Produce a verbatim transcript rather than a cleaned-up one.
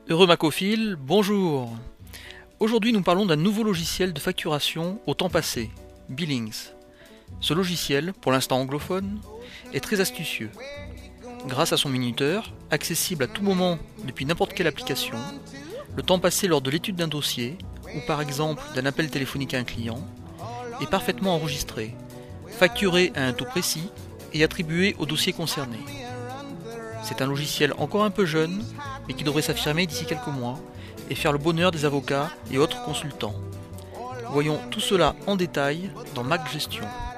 Heureux Macophile, bonjour. Aujourd'hui nous parlons d'un nouveau logiciel de facturation au temps passé, Billings. Ce logiciel, pour l'instant anglophone, est très astucieux. Grâce à son minuteur, accessible à tout moment depuis n'importe quelle application, le temps passé lors de l'étude d'un dossier, ou par exemple d'un appel téléphonique à un client, est parfaitement enregistré, facturé à un taux précis et attribué au dossier concerné. C'est un logiciel encore un peu jeune, mais qui devrait s'affirmer d'ici quelques mois et faire le bonheur des avocats et autres consultants. Voyons tout cela en détail dans Mac Gestion.